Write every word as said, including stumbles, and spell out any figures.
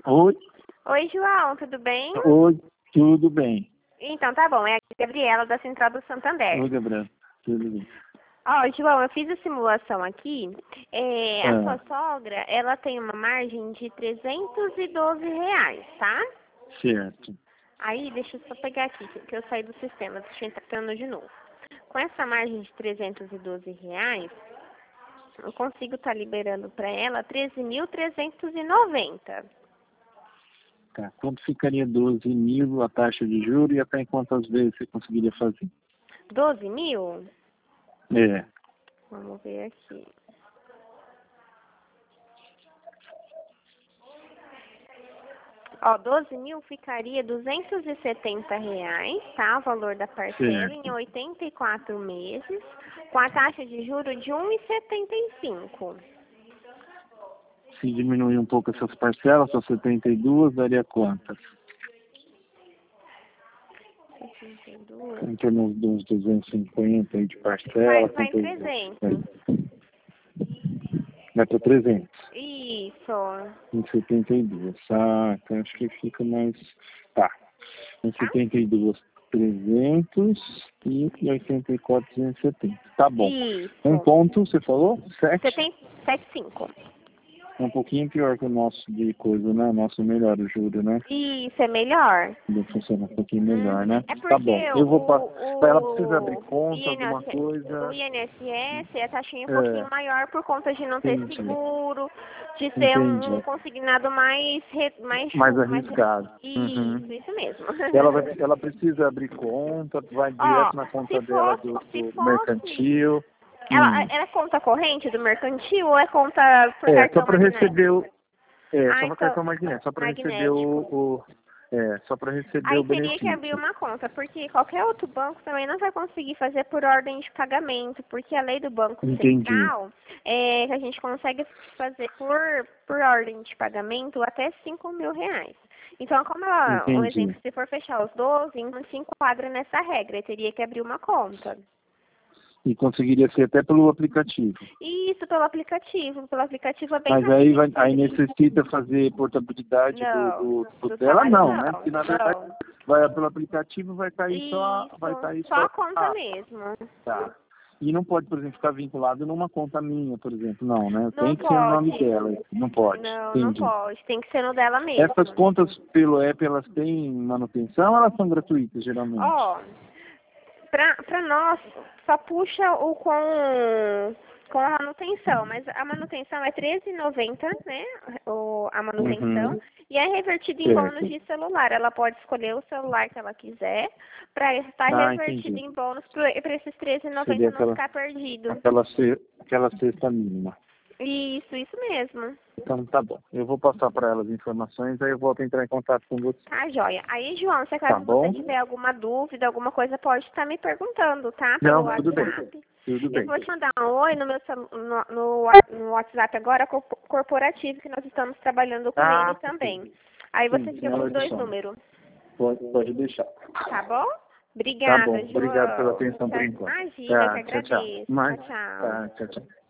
Oi. Oi, João, tudo bem? Oi, tudo bem. Então, tá bom. É a Gabriela da Central do Santander. Oi, Gabriela. Tudo bem. Ó, João, eu fiz a simulação aqui. É, a Ah, sua sogra, ela tem uma margem de trezentos e doze reais, tá? certo. Aí, deixa eu só pegar aqui, que eu saí do sistema, deixa eu entrar de novo. Com essa margem de trezentos e doze reais, eu consigo estar liberando para ela treze mil trezentos e noventa. Tá. Quanto ficaria doze mil a taxa de juros e até em quantas vezes você conseguiria fazer? doze mil? É. Vamos ver aqui. Ó, doze mil ficaria duzentos e setenta reais, tá? O valor da parcela Certo. em oitenta e quatro meses, com a taxa de juros de um vírgula setenta e cinco. Se diminuir um pouco essas parcelas, só setenta e duas, daria quantas? setenta e dois. Em torno de uns duzentos e cinquenta aí de parcela. Vai, vai em quantas- trezentos. Vai para trezentos. Isso. Em setenta e dois. Ah, então acho que fica mais... Tá. Em Tá? setenta e dois, trezentos e oitenta e quatro, duzentos e setenta. Tá bom. Isso. Um ponto, você falou? Sete? setenta setenta e cinco. É um pouquinho pior que o nosso de coisa, né? O nosso melhor, o juro, né? Isso, é melhor. Ele funciona um pouquinho melhor, né? É Tá bom. porque Eu vou o, passar. Ela precisa abrir o, conta, alguma INS, coisa. o I N S S, a taxinha é um É, pouquinho maior por conta de não ter entendi. seguro, de ser um, um Entendi. consignado mais, re, mais, Mais chu- mais arriscado. Uhum. isso, isso mesmo. Ela, vai, ela precisa abrir conta, vai Ó, direto na conta se dela do, fosse, se do fosse, mercantil. ela, Hum. ela é conta corrente do mercantil ou é conta por É, só cartão para receber magnético? o. É, Ah, só para então, cartão magnético, só para receber o, magnético. o. É, só para receber Aí o teria que abrir benefício. uma conta, porque qualquer outro banco também não vai conseguir fazer por ordem de pagamento, porque a lei do Banco Entendi. Central é que a gente consegue fazer por, por ordem de pagamento até cinco mil reais. Então, como ela, um Entendi. exemplo, se for fechar os doze, não se enquadra nessa regra, e teria que abrir uma conta. E conseguiria ser até pelo aplicativo. Isso pelo aplicativo, pelo aplicativo é bem Mas aí, vai, rapidinho de aí abrir. necessita fazer portabilidade do, Não, do, do do dela? salário Não, né? não, Porque na verdade não. vai pelo aplicativo vai cair só. Vai Isso, cair só só. a conta Ah, mesmo. tá. E não pode, por exemplo, ficar vinculado numa conta minha, por exemplo. Não, né? Não Tem que ser no nome pode. dela. Não pode. Não, não Entendi. pode. Tem que ser no dela mesmo. Essas contas pelo app, elas têm manutenção ou elas são gratuitas, geralmente? Ó, pra, pra nós, só puxa o com, com a manutenção, mas a manutenção é treze reais e noventa centavos, né? O, a manutenção. Uhum. E é revertida em bônus Certo. de celular. Ela pode escolher o celular que ela quiser para estar Ah, revertido entendi. em bônus para esses treze reais e noventa Seria centavos não aquela, ficar perdido. aquela, ce- aquela cesta mínima. Isso, isso mesmo. Então tá bom. Eu vou passar para ela as informações, aí eu volto a entrar em contato com você. Tá, joia. Aí, João, se Tá acaso você bom? tiver alguma dúvida, alguma coisa, pode estar me perguntando, tá? Pelo Não, tudo bem. WhatsApp. Tudo Eu bem. vou te mandar um oi no meu celu- no, no, no WhatsApp agora, co- corporativo, que nós estamos trabalhando com Ah, ele também. Aí sim, você sim, fica com ela os dois adiciona. números, Pode, pode deixar. tá bom? Tá bom. Obrigada, Obrigado pela João. atenção por Tá- enquanto. Imagina, eu que Tá, tchau, tchau. agradeço. Mas, Tchau, tchau. tá, tchau, tchau.